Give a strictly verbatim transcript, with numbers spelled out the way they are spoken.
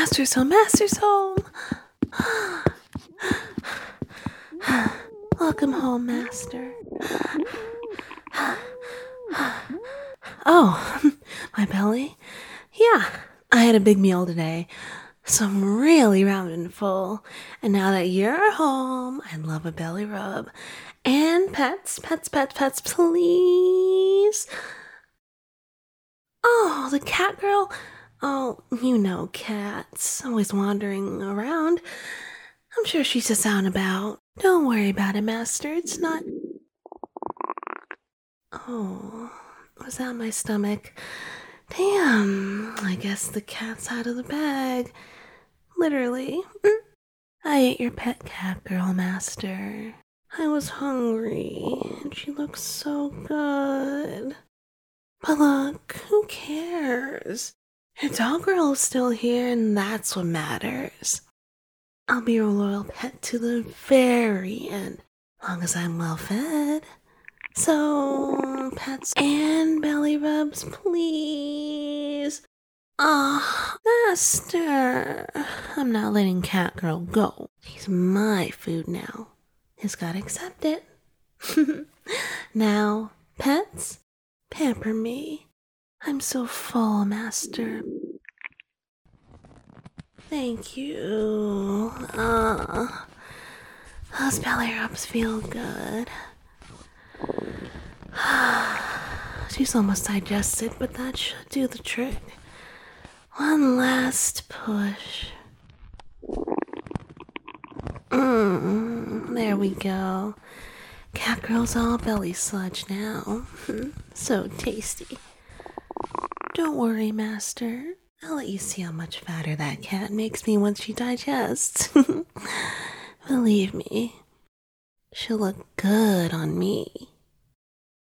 Master's home, Master's home. Welcome home, Master. Oh, my belly? Yeah, I had a big meal today, so I'm really round and full. And now that you're home, I'd love a belly rub. And pets, pets, pets, pets, please. Oh, the cat girl? Oh, you know cats, always wandering around. I'm sure she's just out and about. Don't worry about it, Master. It's not... Oh, was that my stomach? Damn, I guess the cat's out of the bag. Literally. I ate your pet cat girl, Master. I was hungry, and she looked so good. But look, who cares? Your dog girl is still here, and that's what matters. I'll be your loyal pet to the very end, long as I'm well fed. So, pets and belly rubs, please. Ah, oh, Master. I'm not letting cat girl go. She's my food now. He's gotta accept it. Now, pets, pamper me. I'm so full, Master. Thank you. Ah, those belly rubs feel good. She's almost digested, but that should do the trick. One last push. Mmm, there we go. Cat girl's all belly sludge now. So tasty. Don't worry, Master. I'll let you see how much fatter that cat makes me once she digests. Believe me, she'll look good on me.